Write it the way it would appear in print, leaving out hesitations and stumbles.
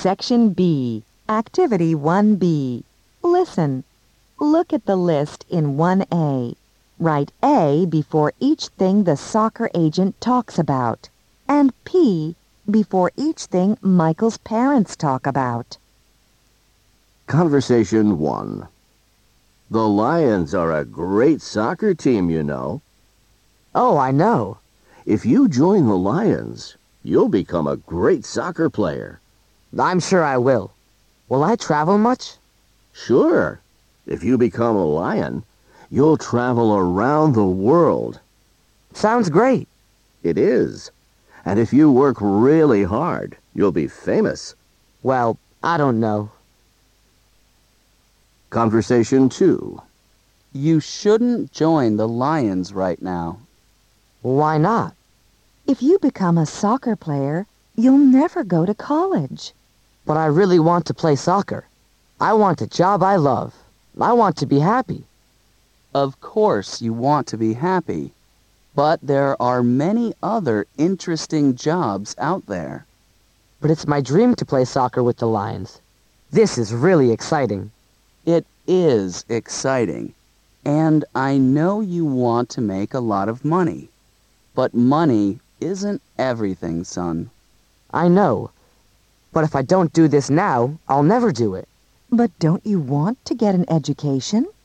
Section B, Activity 1B. Listen. Look at the list in 1A. Write A before each thing the soccer agent talks about, and P before each thing Michael's parents talk about. Conversation 1. The Lions are a great soccer team, you know. Oh, I know. If you join the Lions, you'll become a great soccer player. I'm sure I will. Will I travel much? Sure. If you become a Lion, you'll travel around the world. Sounds great. It is. And if you work really hard, you'll be famous. Well, I don't know. Conversation 2. You shouldn't join the Lions right now. Why not? If you become a soccer player, you'll never go to college. But I really want to play soccer. I want a job I love. I want to be happy. Of course you want to be happy, but there are many other interesting jobs out there. But it's my dream to play soccer with the Lions. This is really exciting. It is exciting, and I know you want to make a lot of money. But money isn't everything, son. I know. But if I don't do this now, I'll never do it. But don't you want to get an education?